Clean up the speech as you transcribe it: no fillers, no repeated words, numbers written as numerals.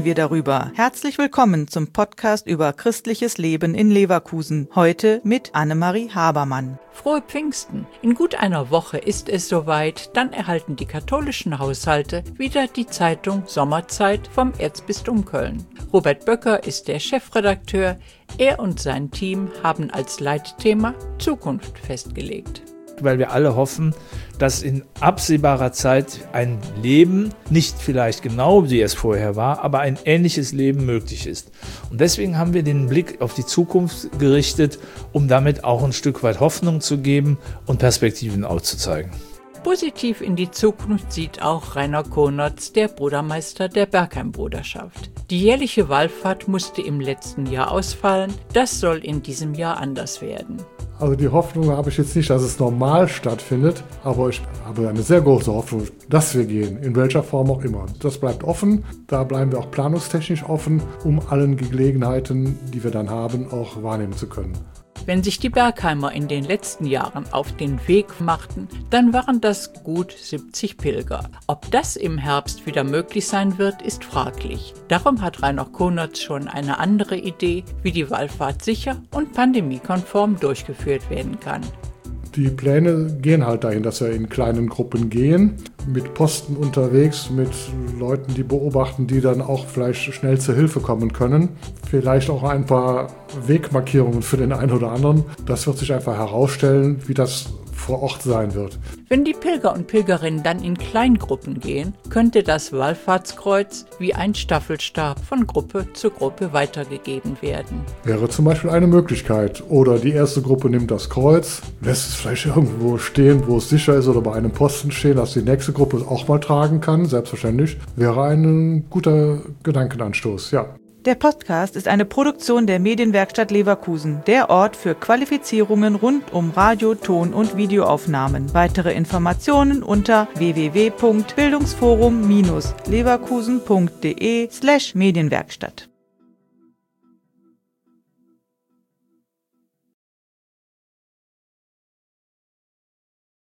wir darüber. Herzlich willkommen zum Podcast über christliches Leben in Leverkusen. Heute mit Annemarie Habermann. Frohe Pfingsten! In gut einer Woche ist es soweit, dann erhalten die katholischen Haushalte wieder die Zeitung Sommerzeit vom Erzbistum Köln. Robert Böcker ist der Chefredakteur. Er und sein Team haben als Leitthema Zukunft festgelegt. Weil wir alle hoffen, dass in absehbarer Zeit ein Leben, nicht vielleicht genau wie es vorher war, aber ein ähnliches Leben möglich ist. Und deswegen haben wir den Blick auf die Zukunft gerichtet, um damit auch ein Stück weit Hoffnung zu geben und Perspektiven aufzuzeigen. Positiv in die Zukunft sieht auch Rainer Konertz, der Brudermeister der Bergheim-Bruderschaft. Die jährliche Wallfahrt musste im letzten Jahr ausfallen. Das soll in diesem Jahr anders werden. Also die Hoffnung habe ich jetzt nicht, dass es normal stattfindet, aber ich habe eine sehr große Hoffnung, dass wir gehen, in welcher Form auch immer. Das bleibt offen, da bleiben wir auch planungstechnisch offen, um allen Gelegenheiten, die wir dann haben, auch wahrnehmen zu können. Wenn sich die Bergheimer in den letzten Jahren auf den Weg machten, dann waren das gut 70 Pilger. Ob das im Herbst wieder möglich sein wird, ist fraglich. Darum hat Rainer Konertz schon eine andere Idee, wie die Wallfahrt sicher und pandemiekonform durchgeführt werden kann. Die Pläne gehen halt dahin, dass wir in kleinen Gruppen gehen, mit Posten unterwegs, mit Leuten, die beobachten, die dann auch vielleicht schnell zur Hilfe kommen können. Vielleicht auch ein paar Wegmarkierungen für den einen oder anderen. Das wird sich einfach herausstellen, wie das vor Ort sein wird. Wenn die Pilger und Pilgerinnen dann in Kleingruppen gehen, könnte das Wallfahrtskreuz wie ein Staffelstab von Gruppe zu Gruppe weitergegeben werden. Wäre zum Beispiel eine Möglichkeit. Oder die erste Gruppe nimmt das Kreuz, lässt es vielleicht irgendwo stehen, wo es sicher ist, oder bei einem Posten stehen, dass die nächste Gruppe es auch mal tragen kann. Selbstverständlich wäre ein guter Gedankenanstoß, ja. Der Podcast ist eine Produktion der Medienwerkstatt Leverkusen, der Ort für Qualifizierungen rund um Radio-, Ton- und Videoaufnahmen. Weitere Informationen unter www.bildungsforum-leverkusen.de/Medienwerkstatt.